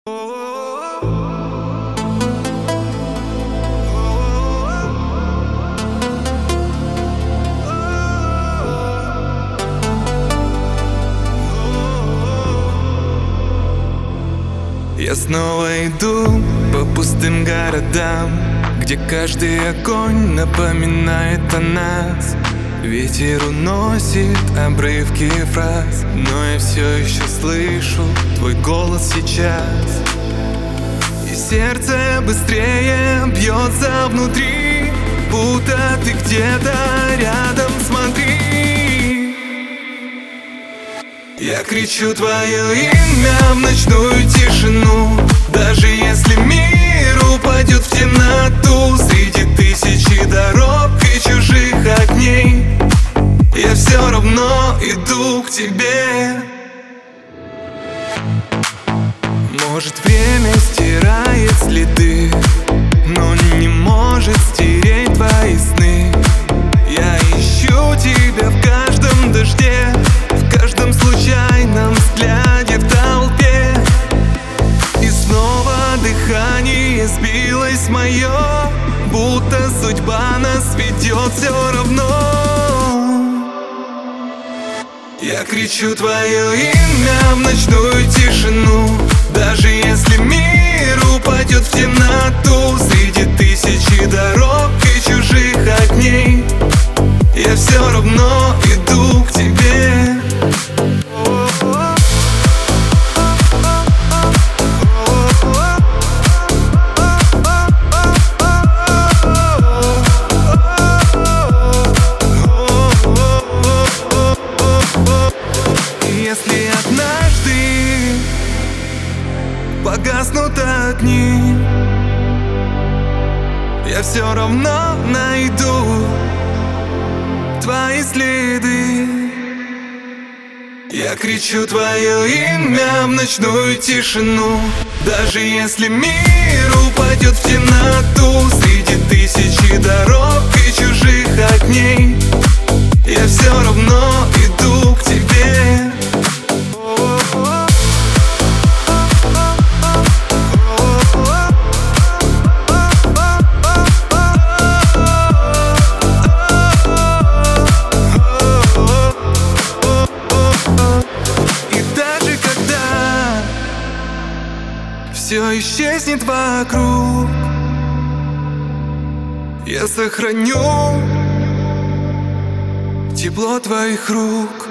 Я снова иду по пустым городам, где каждый огонь напоминает о нас. Ветер уносит обрывки фраз, но я все еще слышу твой голос сейчас. И сердце быстрее бьется внутри, будто ты где-то рядом, смотри. Я кричу твое имя в ночную тишину, даже если мир упадет в темноту. Среди тысячи дорог и чужих огней я все равно иду к тебе. Может, время стирает следы, но не может стереть твои сны. Я ищу тебя в каждом дожде, в каждом случайном взгляде в толпе. И снова дыхание сбилось мое, будто судьба нас ведет все равно. Я кричу твое имя в ночную тишину, даже если мир упадет в темноту. Среди тысячи дорог и чужих огней я все равно иду к тебе. Если однажды погаснут огни, я все равно найду твои следы. Я кричу твое имя в ночную тишину, даже если мир упадет в темноту. Среди тысячи дорог и чужих огней я все равно иду к тебе. Все исчезнет вокруг, я сохраню тепло твоих рук.